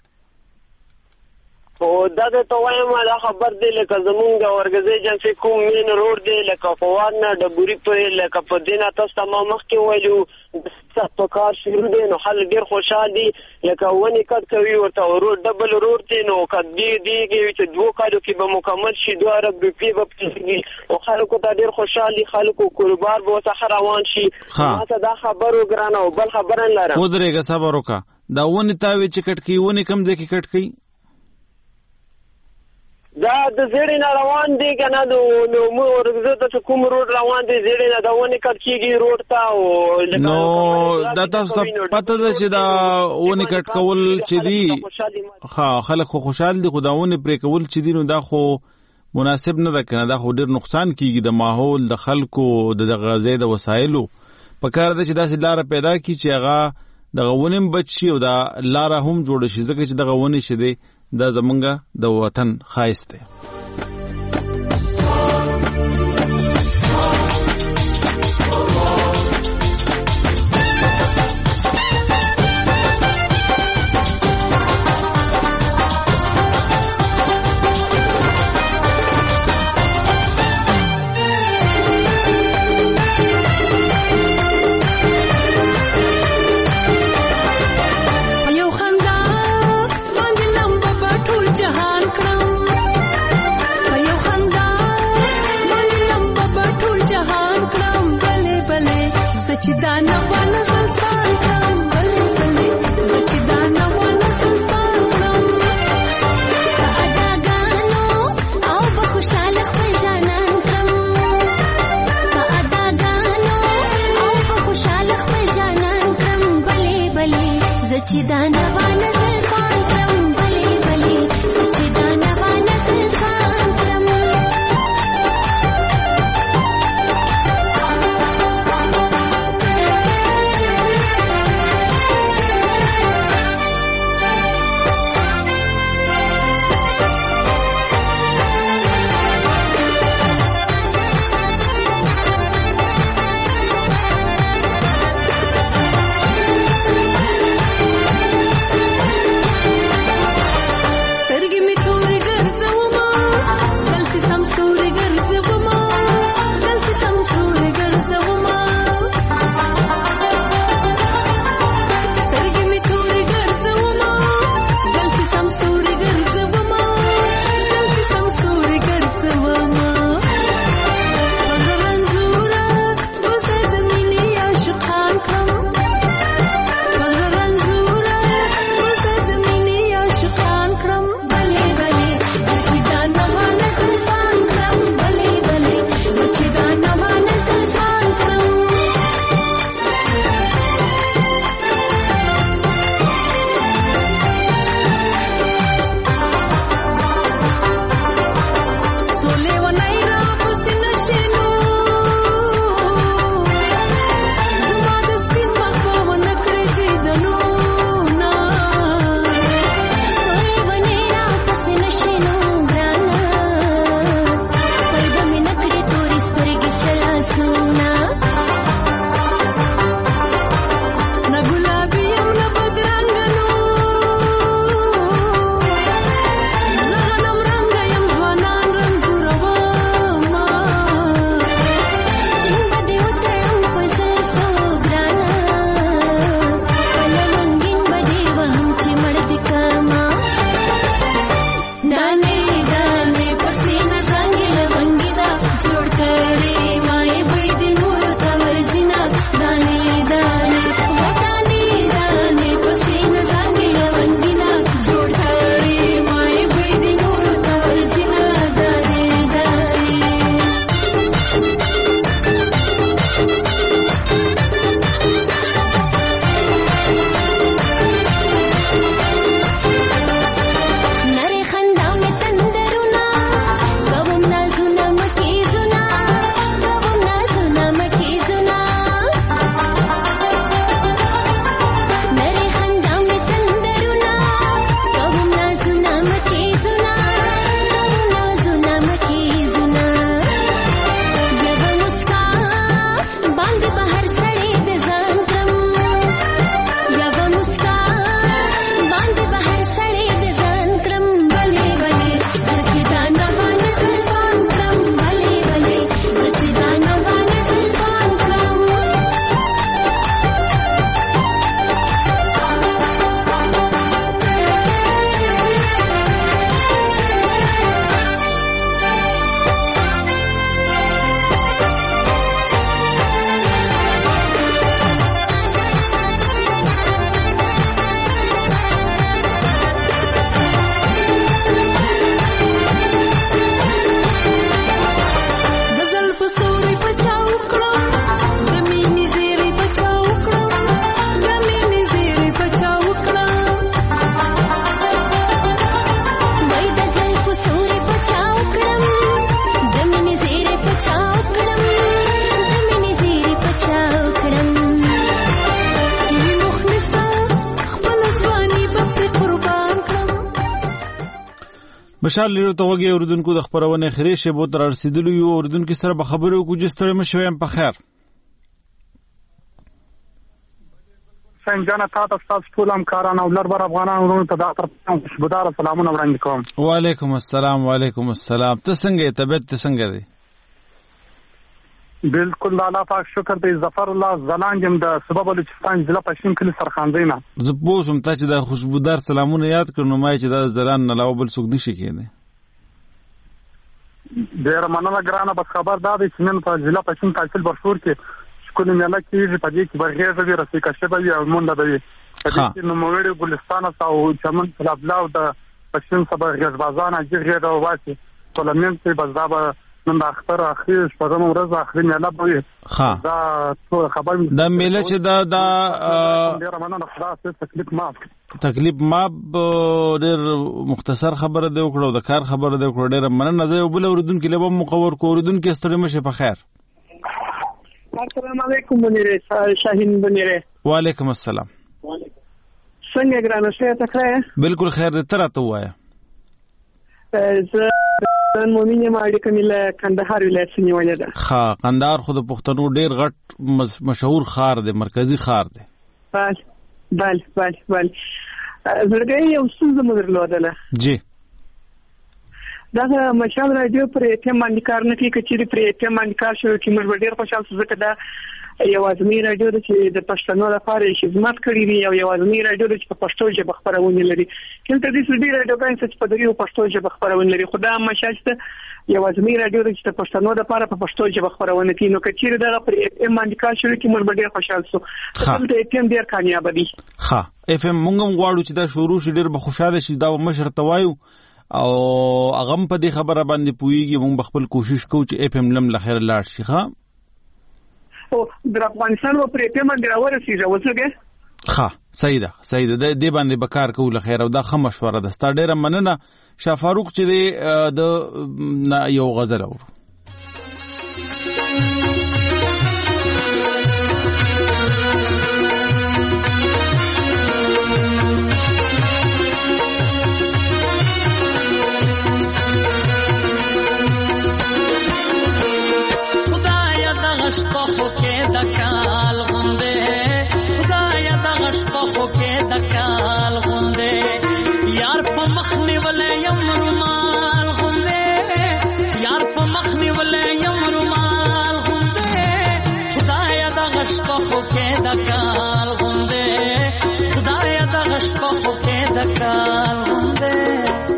او دا د ته وایم دا خبر دی لکه زمونږ اورګزۍ ایجنسي کوم مین روډ دی لکه فواد نه ډبوري پورې لکه په دې نه تاسو ته ما مخکې ویلو په کار شروع دی نو خلک ډېر خوشحال دي لکه ونې کټ کوي ورته روډ ډبل روډ دی نو که دې دیږي چې دوو کالو کې به مکمل شي دوه ارب روپۍ به پرېږدي او خلکو ته ډېر خوشحال دي خلکو کاروبار به ورڅخه روان شي ما ته دا خبر وګرانه او بل خبره نه لرم
ودرېږه صبر وکړه دا ونې تاوې چې کټ کوي ونې کوم ځای کې کټ کوي
دا د زیړې نه روان دی که نه نو مو ورګزو ته کوم روډ روان دی زیړې نه د ونې کټ کېږي روډ ته او
نو دا تاسو ته پته ده چې دا ونې کټ کول چې دي ښه خلک خو خوشحال دي خو دا ونې پرې کول چې دي نو دا خو مناسب نه ده که نه دا خو ډېر نقصان کېږي د ماحول د خلکو د دغه ځای د وسایلو په کار ده چې داسې لاره پیدا کړي چې هغه دغه ونې هم بچ شي او دا لاره هم جوړه شي ځکه چې دغه ونې چې دی دا زمونږ د وطن ښایست دی. مشال لرو ته وګي اردوونکو د خبرونه خري شه بو تر رسیدلو یو اردوونکو سره به خبرو کو جستره مشویم په خیر
څنګه تا تاسو ټول همکاران او لربر افغانانو ته د تر بودار سلامونه وړاندې کوم.
وعلیکم السلام وعلیکم السلام. ته څنګه طبيعت ته څنګه دی؟
بالکل الله پاک شکر دی. ظفر الله زلانجم د سبب بلوچستان ضلع پښین کلی سرخاندینا.
زه پوښوم ته چې د خوشبودار سلامونه یاد کړو ما چې د زلان نه علاوه بل څوک نشي کېنه.
ډیر مننه ګرانه بس خبر دا دی چې نن په ضلع پښین تحصیل برشور کې کوم نه لکه په دې کې برغه زوی رسې کښه به او مونږ د دې چې نو موږ ګلستان او چمن فلابلاو د پښین سبا غزبازان اجر غیر واسي کولمن په بزابه نن د اختر اخیر شپږم ورځ اخري میله به
ها
دا ټول خبر
د میله چې دا دا
ډیر مننه خلاص تکلیف ما
تکلیف ما ډیر مختصر خبره دی وکړو د کار خبره دی وکړو ډیر مننه زه بل اوردون کې لبم مقور کو اوردون کې ستړي مشه په خیر.
السلام علیکم منیره شاهین منیره.
وعلیکم السلام.
څنګه ګرانه شه ته خیر؟
بالکل خیر دې تر ته وایا.
زه نن مؤمنه ما د کمیله کندهار ولایت نیولې ده.
ها کندهار خو د پښتنو ډیر غټ مشهور خار دی مرکزی خار دی.
بله بله بله بله. زړګي یو څه زموږ لودله.
جی.
دا مشال رادیو پر اتم باندې کار نه کوي کچېری پر اتم باندې کار شروع کی موږ ډیر خوشاله څه زکه دا یوازنی رادیو د چې د پښتنو لپاره خدمت کړی دی او یوازنی رادیو د چې په پښتو ژبه خبرونه لري کله دې سړي رادیوګان چې په دغه پښتو ژبه خبرونه لري خدا مشال ته یوازنی رادیو د چې په پښتنو لپاره په پښتو ژبه خبرونه کوي نو کچېری دا پر اتم باندې کار شروع کی موږ ډیر خوشاله څو د اتم ډیر کامیاب دي.
ها اف ام موږ غواړو چې دا شروع شي ډیر به خوشاله شي دا مشر توایو او هغه په دې خبره باندې پويږي موږ خپل کوشش کوو چې اف ام لم لخر لاړ شي. ها
او د افغانستان په پریته باندې راورسیږي وڅګه.
ها صحیح ده صحیح ده د دې باندې بکار کوو لخر او دا خه مشوره ده ستا ډیره مننه شاه فاروق چې د یو غزل اورو.
شپخو کې د کال غوندې خدایا د شپخو کې د کال غوندې یار په مخ نیولې یم رومال غوندې یار په مخ نیولې یم رومال غوندې خدایا د شپخو کې د کال غوندې خدایا د شپخو کې د کال غوندې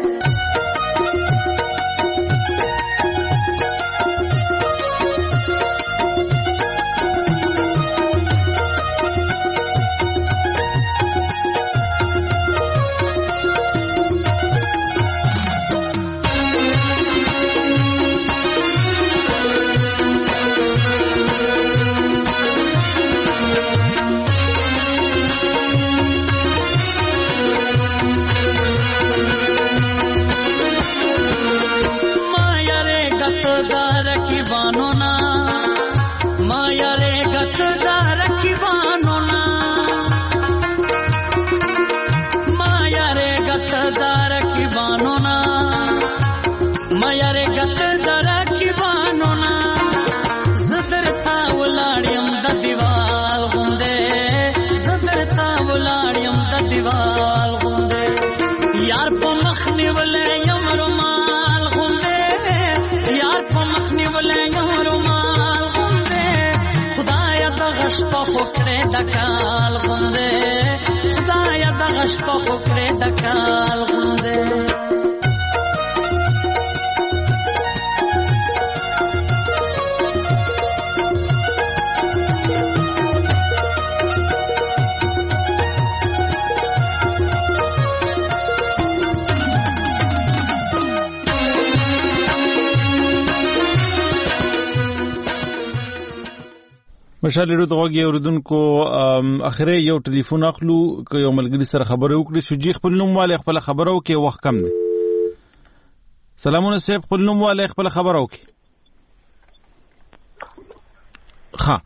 دکال غوندې خدایا د غشپه خوکړې دکال غوندې
مشال ډیرو توګه اوردونکو اخره یو ټلیفون اخلو که یو ملګری سره خبرې وکړي شو جی خپل نوم والے خپل خبرو کې وخت کم دی. سلامونه سیب خپل نوم والے خپل خبرو کې. ها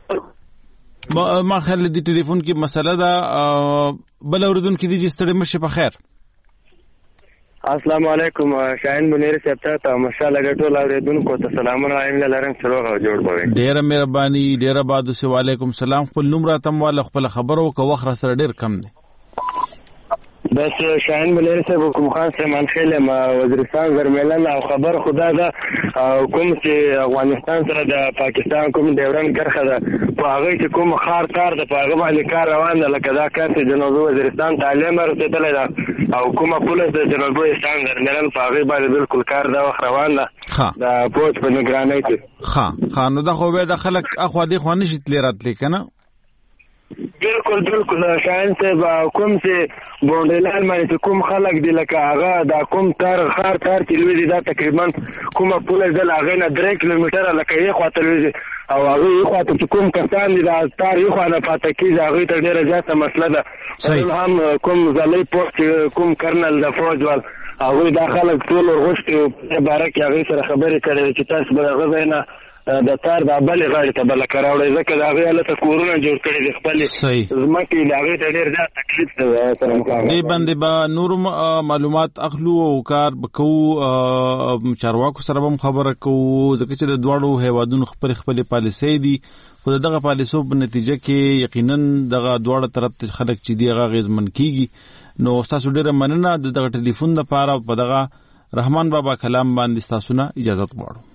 ما خل دې ټلیفون کې مسله ده بل اوردونکو دې ستړي مشه په خیر.
السلام علیکم شاهین بنيري صاحب ته ماشاءالله ګټول اوریدونکو ته سلامونه وایم لرم چې روغ او جوړ وي.
ډیره مهرباني ډیره باد سه وعلیکم السلام. خپل نوم راتم والا خپل خبرو کو وخت سره ډیر کم دی.
بس شاهین بنيري صاحب کوم خان سلمان خیل ما وزیرستان زرملن او خبر خدا دا کوم چې افغانستان سره د پاکستان کوم ډیورن کرخه ده په هغه چې کوم خار کار د پاغه باندې کار روان ده لکه دا کار چې جنوبي وزیرستان تعلیم رسیدلی ده او کومه پولیس د جنوبي وزیرستان زرملن په هغه باندې بالکل کار دا روان ده د پولیس په نگرانۍ کې.
ها ها نو دا خو به د خلک اخو دي خو نشي تل راتلی کنه.
بالکل بالکل شاهین صاحب کوم چې بونډلان باندې کوم خلک دي لکه هغه دا کوم تر خار تر تلويزي دا تقریبا کومه پولیس د هغه نه درې کیلومتره لکه یې خوا تلويزي او هغه یې خوا ته کوم کسان دي دا تار یې خوا نه پاتې کیږي هغه ته ډیره زیاته مسله ده. هم کوم ځلې پوسټ کوم کرنل د فوج ول هغه دا خلک ټول ورغشتي بارک هغه سره خبرې کړې چې تاسو به هغه نه د تار د بلې غاړې ته بل کراوړې ځکه دا غي حالت کورونه جوړ کړي د خپل زمکه د هغه ته ډېر زیات تکلیف سره مخامخ دي.
باندې با نور معلومات اخلو او کار وکاو چارواکو سره هم خبره کوو ځکه چې د دواړو هیوادونو خپل خپل پالیسۍ دي خو دغه پالیسو په نتیجه کې یقینا دغه دواړه طرف ته خلک چې دی هغه غیزمن کیږي. نو تاسو ډېر مننه دغه ټلیفون لپاره په دغه رحمان بابا کلام باندې تاسو نه اجازه غواړم.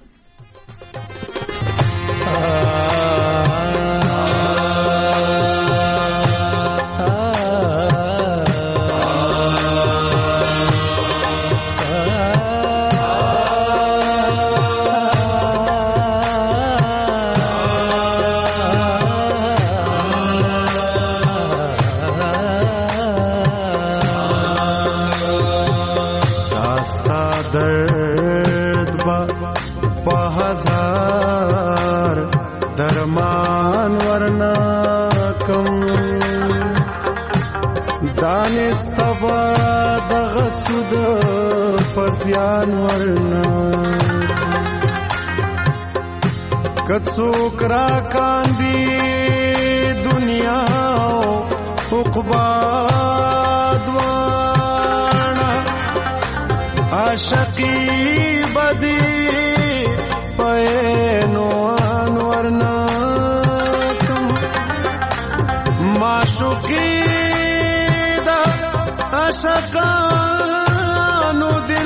کڅوک را کاندی دنیا عقبا دوانا عاشقی بدی پینو انورنا کم معشوقی دا عاشقانو دل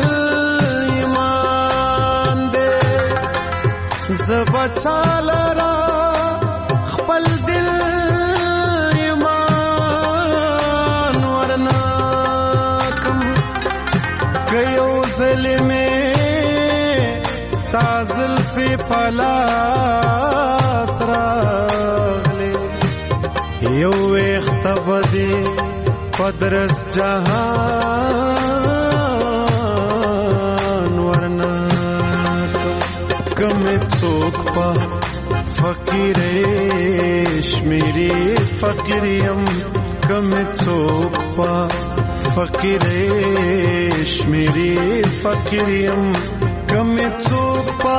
بچالرا خپل دل ایمان ورنا کم کيو ظلمه استازل په پلاس راغله یو اختبدي پدرس جهان ورنا کم څوک په فقیرش میری فقیریم کم څوک په فقیرش میری فقیریم کم څوک په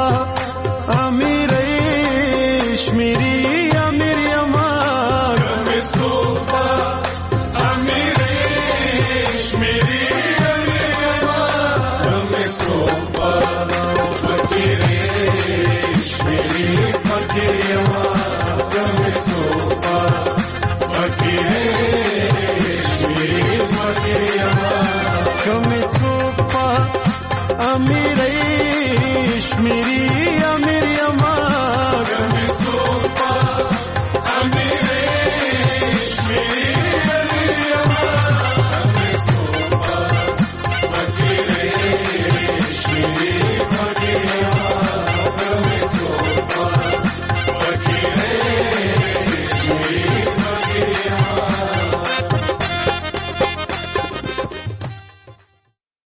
امیرش میری امیریم کم څوک په امیرش میری امیریم کم څوک په کمی چوپا امیرش میری